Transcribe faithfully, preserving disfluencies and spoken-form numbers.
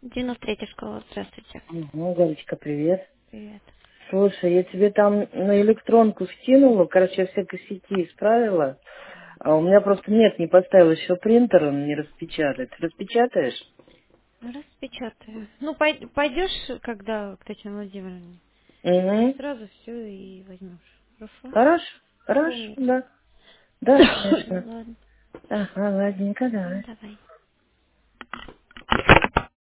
девяносто третья школа, здравствуйте. Ну, Галечка, привет. Привет. Слушай, я тебе там на электронку скинула, короче, я все косяки исправила. А у меня просто нет, не поставил еще принтер, он не распечатает. Распечатаешь? Распечатаю. Ну, пой- пойдешь, когда к Татьяне Владимировне, и Угу. сразу все и возьмешь. Хорошо? Хорошо, хорошо, Запомнить. да. Да, конечно. Ладно. Ага, ладненько, Ну, давай. давай.